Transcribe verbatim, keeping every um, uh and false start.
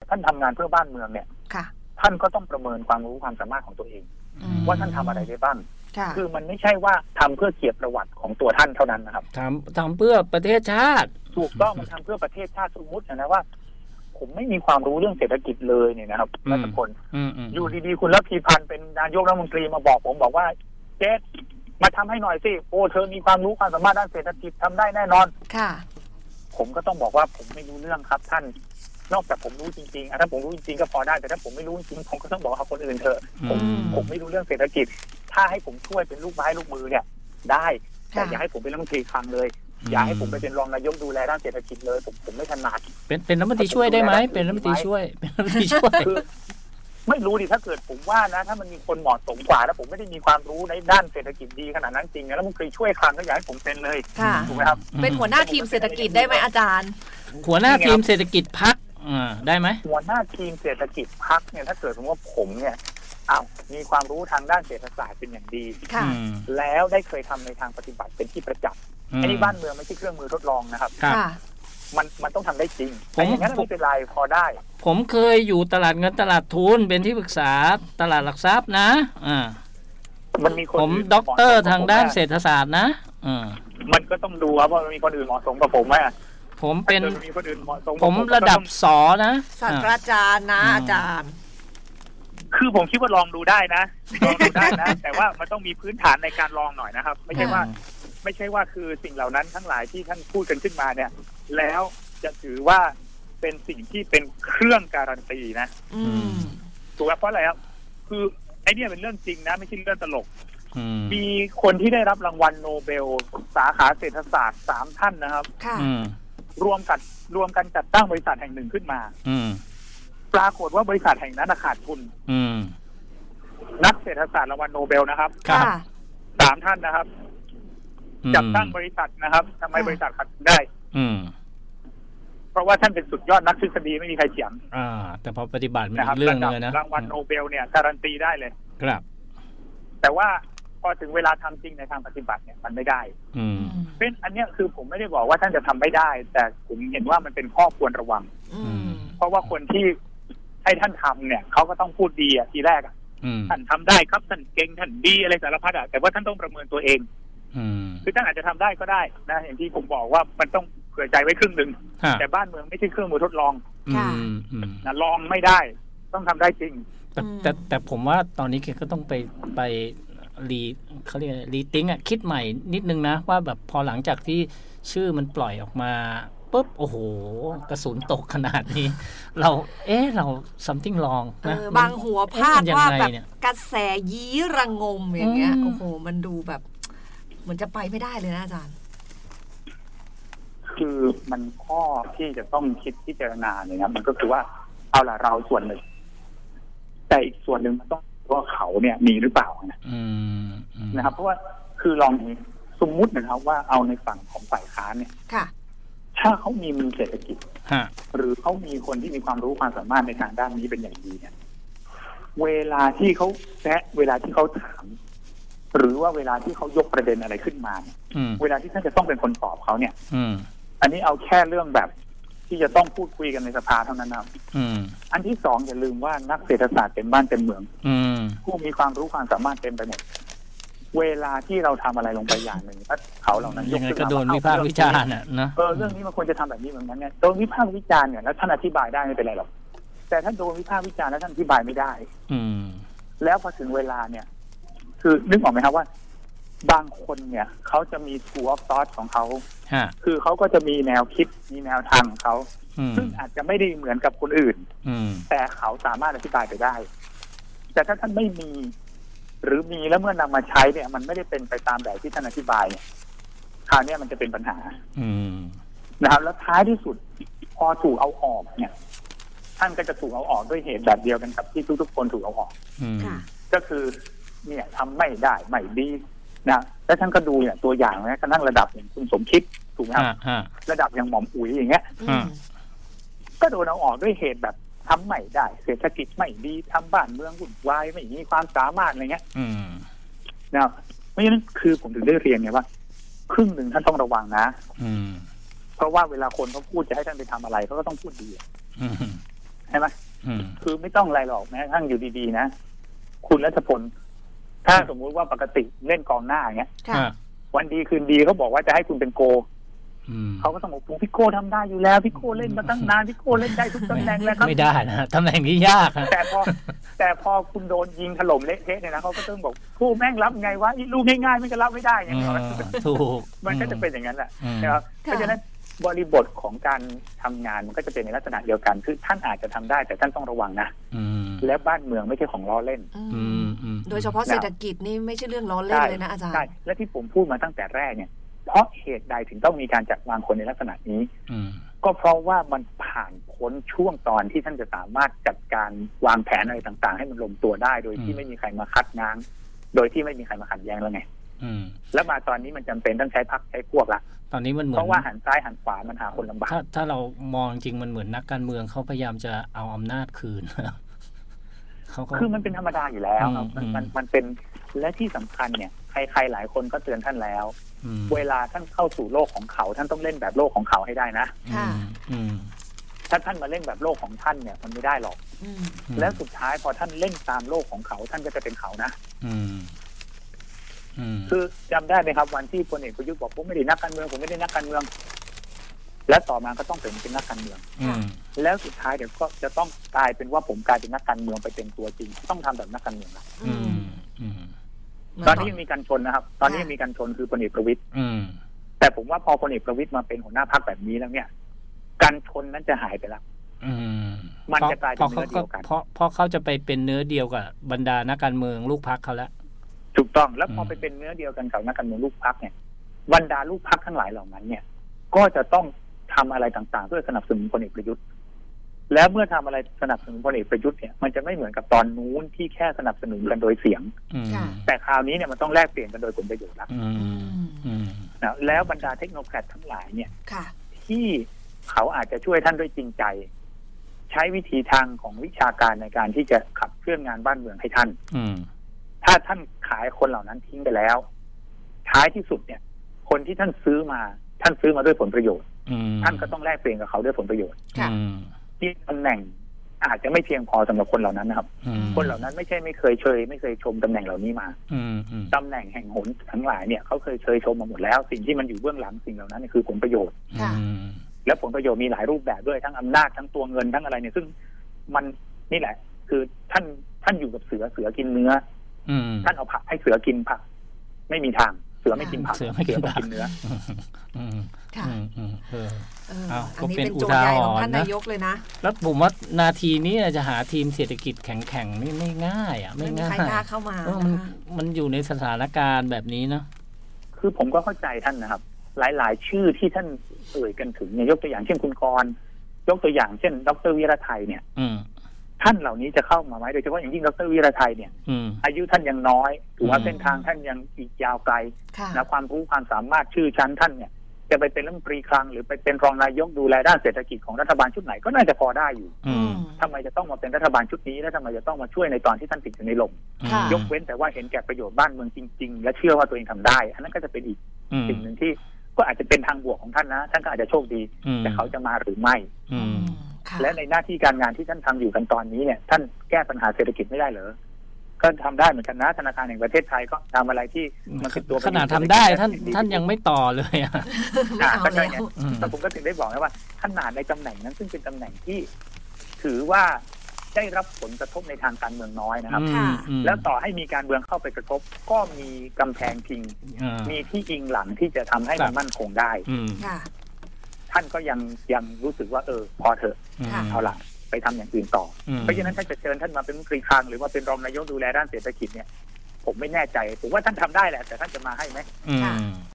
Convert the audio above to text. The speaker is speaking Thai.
ท่านทำงานเพื่อบ้านเมืองเนี่ยท่านก็ต้องประเมินความรู้ความสามารถของตัวเองว่าท่านทำอะไรได้บ้างคือมันไม่ใช่ว่าทำเพื่อเกียรติประวัติของตัวท่านเท่านั้นนะครับทำทำเพื่อประเทศชาติถูกต้องมันทำเพื่อประเทศชาติสมมตินะว่าผมไม่มีความรู้เรื่องเศรษฐกิจเลยเนี่ยนะครับรัฐพลอยู่ดีๆคุณระพีพันธ์เป็นนายกรัฐมนตรีมาบอกผมบอกว่าเจ๊มาทำให้หน่อยสิโอ้เธอมีความรู้ความสามารถด้านเศรษฐกิจทำได้แน่นอนค่ะผมก็ต้องบอกว่าผมไม่รู้เรื่องครับท่านนอกจากผมรู้จริงๆถ้าผมรู้จริงๆก็พอได้แต่ถ้าผมไม่รู้จริงผมก็ต้องบอกเอาคนอื่นเถอะผมผมไม่รู้เรื่องเศรษฐกิจถ้าให้ผมช่วยเป็นลูกไม้ลูกมือเนี่ยได้แต่อย่าให้ผมเป็นรัฐมนตรีคลังเลยอย่าให้ผมไปเป็นรองนายกดูแลด้านเศรษฐกิจเลยผมผมไม่ถนัดเป็นเป็นรัฐมนตรีช่วยได้ไหมเป็นรัฐมนตรีช่วยเป็นรัฐมนตรีช่วยไม่รู้ดิถ้าเกิดผมว่านะถ้ามันมีคนเหมาะสมกว่าแล้วผมไม่ได้มีความรู้ในด้านเศรษฐกิจดีขนาดนั้นจริงแล้วมันเคยช่วยคลังก็อยากให้ผมเป็นเลยถูกไหมครับเป็นหัวหน้าทีมเศรษฐกิจได้ไหมอาจารย์หัวหน้าทีมเศรษฐกิจพรรคได้ไหมหัวหน้าทีมเศรษฐกิจพรรคเนี่ยถ้าเกิดสมมติว่าผมเนี่ยอ้าวมีความรู้ทางด้านเศรษฐศาสตร์เป็นอย่างดีแล้วได้เคยทำในทางปฏิบัติเป็นที่ประจักษ์อันนี้บ้านเมืองไม่ใช่เครื่องมือทดลองนะครับมันมันต้องทำได้จริงแต่อย่างนั้นไม่เป็นไรพอได้ผมเคยอยู่ตลาดเงินตลาดทุนเป็นที่ปรึกษาตลาดหลักทรัพย์นะอ่ามันมีคนผมด็อกเตอร์ทางด้านเศรษฐศาสตร์นะอ่ามันก็ต้องดูว่ามันมีคนอื่นเหมาะสมกับผมไหมผมเป็นผมระดับสอนะศาสตราจารย์นะอาจารย์คือผมคิดว่าลองดูได้นะลองดูได้นะแต่ว่ามันต้องมีพื้นฐานในการลองหน่อยนะครับไม่ใช่ว่าไม่ใช่ว่าคือสิ่งเหล่านั้นทั้งหลายที่ท่านพูดกันขึ้นมาเนี่ยแล้วจะถือว่าเป็นสิ่งที่เป็นเครื่องการันตีนะถูกไหมเพราะอะไรครับคือไอ้นี่เป็นเรื่องจริงนะไม่ใช่เรื่องตลกมีคนที่ได้รับรางวัลโนเบลสาขาเศรษฐศาสตร์สามท่านนะครับรวมกันรวมกันจัดตั้งบริษัทแห่งหนึ่งขึ้นมาปรากฏว่าบริษัทแห่งนั้นขาดทุนนักเศรษฐศาสตร์รางวัลโนเบลนะครับสามท่านนะครับจัดตั้งบริษัทนะครับทำไมบริษัทขาดทุนได้เพราะว่าท่านเป็นสุดยอดนักทฤษฎีไม่มีใครเถียงอ่าแต่พอปฏิบัติมันอีกเรื่องนึงนะรางวัลโนเบลเนี่ยการันตีได้เลยครับแต่ว่าพอถึงเวลาทำจริงในทางปฏิบัติเนี่ยมันไม่ได้เป็นอันนี้คือผมไม่ได้บอกว่าท่านจะทำไม่ได้แต่ผมเห็นว่ามันเป็นข้อควรระวังเพราะว่าคนที่ให้ท่านทำเนี่ยเขาก็ต้องพูดดีอ่ะทีแรกอ่ะท่านทำได้ครับท่านเก่งท่านดีอะไรสารพัดอ่ะแต่ว่าท่านต้องประเมินตัวเองคือท่านอาจจะทำได้ก็ได้นะอย่างที่ผมบอกว่ามันต้องเผื่อใจไว้ครึ่งหนึ่งแต่บ้านเมืองไม่ใช่เครื่องมือทดลองนะลองไม่ได้ต้องทำได้จริงแต่แต่แต่ผมว่าตอนนี้ก็ต้องไปไปรีเขาเรียกรีติ้งอ่ะคิดใหม่นิดนึงนะว่าแบบพอหลังจากที่ชื่อมันปล่อยออกมาปุ๊บโอ้โหกระสุนตกขนาดนี้เราเอ๊ะเรา something wrong นะบางหัวพาดว่าแบบกระแสยี้ระงมอย่างเงี้ยโอ้โหมันดูแบบเหมือนจะไปไม่ได้เลยนะอาจารย์คือมันข้อที่จะต้องคิดพิจารณาเนี่ยนะมันก็คือว่าเอาล่ะเราส่วนหนึ่งแต่อีกส่วนหนึ่งมันต้องว่าเขาเนี่ยมีหรือเปล่านะนะครับเพราะว่าคือลองสมมุตินะครับว่าเอาในฝั่งของฝ่ายค้านเนี่ยถ้าเขามีมือเศรษฐกิจหรือเขามีคนที่มีความรู้ความสามารถในทางด้านนี้เป็นอย่างดีเนี่ยเวลาที่เขาแซะเวลาที่เขาถามหรือว่าเวลาที่เขายกประเด็นอะไรขึ้นมาเนี่ยเวลาที่ท่านจะต้องเป็นคนตอบเขาเนี่ยอันนี้เอาแค่เรื่องแบบที่จะต้องพูดคุยกันในสภาเท่านั้นนะอันที่สองอย่าลืมว่านักเศรษฐศาสตร์เต็มบ้านเต็มเมืองผู้มีความรู้ความสามารถเต็มไปหมดเวลาที่เราทำอะไรลงไปอย่างหนึ่งถ้าเขาเหล่านั้นยกขึ้นมาโดนวิพากษ์วิจารณ์นะเออเรื่องนี้มันควรจะทำแบบนี้เหมือนกันเนี่ยโดนวิพากษ์วิจารณ์เนี่ยแล้วท่านอธิบายได้ไม่เป็นไรหรอกแต่ถ้าโดนวิพากษ์วิจารณ์แล้วท่านอธิบายไม่ได้แล้วพอถึงเวลาเนี่ยคือนึกออกไหมครับว่าบางคนเนี่ยเขาจะมี school of thought ของเขาคือเขาก็จะมีแนวคิดมีแนวทางของเขาซึ่งอาจจะไม่ได้เหมือนกับคนอื่นแต่เขาสามารถอธิบายไปได้แต่ถ้าท่านไม่มีหรือมีแล้วเมื่อนำมาใช้เนี่ยมันไม่ได้เป็นไปตามแบบที่ท่านอธิบายเนี่ยคราวนี้มันจะเป็นปัญหานะครับแล้วท้ายที่สุดพอถูกเอาออกเนี่ยท่านก็จะถูกเอาออกด้วยเหตุแบบเดียวกันกับที่ทุกๆคนถูกเอาออกก็คือเนี่ยทำไม่ได้ไม่ดีนะแล้วท่านก็ดูเนี่ยตัวอย่างนะก็นั่งระดับอย่างคุณสมคิดถูกไหมครับระดับอย่างหม่อมอุ๋ยอย่างเงี้ยก็โดนเอาออกด้วยเหตุแบบทำไม่ได้เศรษฐกิจไม่ดีทำบ้านเมืองวุ่นวายไม่มีความสามารถอะไรเงี้ยนะเพราะฉะนั้นคือผมถึงได้เรียนไงว่าครึ่งหนึ่งท่านต้องระวังนะเพราะว่าเวลาคนเขาพูดจะให้ท่านไปทำอะไรเขาก็ต้องพูดดีใช่ไหมคือไม่ต้องอะไรหรอกแม้ทั้งอยู่ดีๆนะคุณรัชพลถ้าสมมุติว่าปกติเล่นกองหน้าอย่างเงี้ยวันดีคืนดีเขาบอกว่าจะให้คุณเป็นโกเขาก็ต้องบอกพี่โก้ทำได้อยู่แล้วพี่โก้เล่นมาตั้งนานพี่โก้เล่นได้ทุกตำแหน่งแล้วครับไม่ได้นะตำแหน่งนี้ยากแต่พอแต่พอคุณโดนยิงถล่มเละเทะเนี่ยนะเขาก็ต้องบอกโก้แม่งรับไงวะลูกง่ายๆไม่ก็รับไม่ได้ไงถูกมันก็จะเป็นอย่างนั้นแหละนะครับเพราะฉะนั้นบริบทของการทำงานมันก็จะเป็นในลักษณะเดียวกันคือท่านอาจจะทำได้แต่ท่านต้องระวังนะและบ้านเมืองไม่ใช่ของล้อเล่นโดยเฉพาะเศรษฐกิจนี่ไม่ใช่เรื่องล้อเล่นเลยนะอาจารย์ใช่และที่ผมพูดมาตั้งแต่แรกเนี่ยเพราะเหตุใดถึงต้องมีการจัดวางคนในลักษณะนี้ก็เพราะว่ามันผ่านพ้นช่วงตอนที่ท่านจะสามารถจัดการวางแผนอะไรต่างๆให้มันลงตัวได้โดยที่ไม่มีใครมาคัดง้างโดยที่ไม่มีใครมาขัดแย้งแล้วไงแล้วมาตอนนี้มันจำเป็นต้องใช้พรรคใช้พวกละตอนนี้มันเหมือนเพราะว่าหันซ้ายหันขวามันหาคนลำบากถ้าถ้าเรามองจริงมันเหมือนนักการเมืองเขาพยายามจะเอาอำนาจคืนเขาก็คือมันเป็นธรรมดาอยู่แล้วครับมันมันมันเป็นและที่สำคัญเนี่ยใครๆหลายคนก็เตือนท่านแล้วเวลาท่านเข้าสู่โลกของเขาท่านต้องเล่นแบบโลกของเขาให้ได้นะถ้าท่านมาเล่นแบบโลกของท่านเนี่ยมันไม่ได้หรอกแล้วสุดท้ายพอท่านเล่นตามโลกของเขาท่านก็จะเป็นเขานะคือจำได้ไหมครับวันที่พลเอกประยุทธ์บอกผมไม่ได้นักการเมืองผมไม่ได้นักการเมืองและต่อมาก็ต้องเป็นเป็นนักการเมืองแล้วสุดท้ายเดี๋ยวก็จะต้องกลายเป็นว่าผมกลายเป็นนักการเมืองไปเป็นตัวจริงต้องทำแบบนักการเมืองนะตอนนี้ยังมีการชนนะครับตอนนี้ยังมีการชนคือพลเอกประวิตรแต่ผมว่าพอพลเอกประวิตรมาเป็นหัวหน้าพรรคแบบนี้แล้วเนี่ยการชนนั้นจะหายไปแล้วมันจะกลายเป็นเนื้อเดียวกันเพราะเพราะเขาจะไปเป็นเนื้อเดียวกับบรรดานักการเมืองลูกพรรคเขาแล้วถูกต้องแล้วพอไปเป็นเนื้อเดียวกันกับนักการเมืองลูกพรรคเนี่ยบรรดาลูกพรรคทั้งหลายเหล่านั้นเนี่ยก็จะต้องทำอะไรต่างๆเพื่อสนับสนุนพลเอกประยุทธ์แล้วเมื่อทำอะไรสนับสนุนพลเอกประยุทธ์เนี่ยมันจะไม่เหมือนกับตอนนู้นที่แค่สนับสนุนกันโดยเสียงแต่คราวนี้เนี่ยมันต้องแลกเปลี่ยนกันโดยผลประโยชน์แล้วนะแล้วบรรดาเทคโนแครตทั้งหลายเนี่ยที่เขาอาจจะช่วยท่านด้วยจริงใจใช้วิธีทางของวิชาการในการที่จะขับเคลื่อนงานบ้านเมืองให้ท่านถ้าท่านขายคนเหล่านั้นทิ้งไปแล้วท้ายที่สุดเนี่ยคนที่ท่านซื้อมาท่านซื้อมาด้วยผลประโยชน์ท่านก็ต้องแลกเปลี่ยนกับเขาด้วยผลประโยชน์ที่ตำแหน่งอาจจะไม่เพียงพอสำหรับคนเหล่านั้นนะครับคนเหล่านั้นไม่ใช่ไม่เคยเชยไม่เคยชมตำแหน่งเหล่านี้มาตำแหน่งแห่งหนทั้งหลายเนี่ยเขาเคยเชยชมมาหมดแล้วสิ่งที่มันอยู่เบื้องหลังสิ่งเหล่านั้นคือผลประโยชน์และผลประโยชน์มีหลายรูปแบบด้วยทั้งอำนาจทั้งตัวเงินทั้งอะไรเนี่ยซึ่งมันนี่แหละคือท่านท่านอยู่กับเสือเสือกินเนื้อท่านเอาผักให้เสือกินผักไม่มีทางเสือไม่กินผักเสือไม่กินผักกินเนื้อค่ะอันนี้เป็นโจทย์ใหญ่ของท่านนายกเลยนะแล้วผมว่านาทีนี้จะหาทีมเศรษฐกิจแข็งๆนี่ไม่ง่ายอ่ะไม่ง่ายใครกล้าเข้ามามันมันอยู่ในสถานการณ์แบบนี้นะคือผมก็เข้าใจท่านนะครับหลายๆชื่อที่ท่านเอ่ยกันถึงเนี่ยยกตัวอย่างเช่นคุณกรณ์ยกตัวอย่างเช่นดร.วีระไทยเนี่ยท่านเหล่านี้จะเข้ามาไหมโดยเฉพาะอย่างยิ่งดร.วีระไทยเนี่ยอายุท่านยังน้อยถือว่าเส้นทางท่านยังอีกยาวไกลนะความรู้ความสามารถชื่อชั้นท่านเนี่ยจะไปเป็นรัฐมนตรีคลังหรือไปเป็นรองนายกดูแลด้านเศรษฐกิจของรัฐบาลชุดไหนก็น่าจะพอได้อยู่ทำไมจะต้องมาเป็นรัฐบาลชุดนี้และทำไมจะต้องมาช่วยในตอนที่ท่านติดอยู่ในลมยกเว้นแต่ว่าเห็นแก่ประโยชน์บ้านเมืองจริงๆและเชื่อว่าตัวเองทำได้อันนั้นก็จะเป็นอีกสิ่งหนึ่งที่ก็อาจจะเป็นทางบวกของท่านนะท่านก็อาจจะโชคดีแต่เขาจะมาหรือไม่และในหน้าที่การงานที่ท่านทำอยู่กันตอนนี้เนี่ยท่านแก้ปัญหาเศรษฐกิจไม่ได้เหรอก็ทำได้เหมือนกันนะธนาคารแห่งประเทศไทยก็ทำอะไรที่มันเป็นตัวขนาดทำได้ท่านท่านยังไม่ต่อเลยอ่ะก็ใช่ไงแต่ผมก็ถึงได้บอกนะว่าขนาดในตำแหน่งนั้นซึ่งเป็นตำแหน่งที่ถือว่าได้รับผลกระทบในทางการเมืองน้อยนะครับแล้วต่อให้มีการเมืองเข้าไปกระทบก็มีกำแพงพิงมีที่อิงหลังที่จะทำให้มันมั่นคงได้ท่านก็ยังยังรู้สึกว่าเออพอเถอะเอาละไปทำอย่างอื่นต่อเพราะฉะนั้นถ้าจะเชิญท่านมาเป็นรัฐมนตรีคลังหรือว่าเป็นรองนายกดูแลด้านเศรษฐกิจเนี่ยผมไม่แน่ใจผมว่าท่านทำได้แหละแต่ท่านจะมาให้ไหม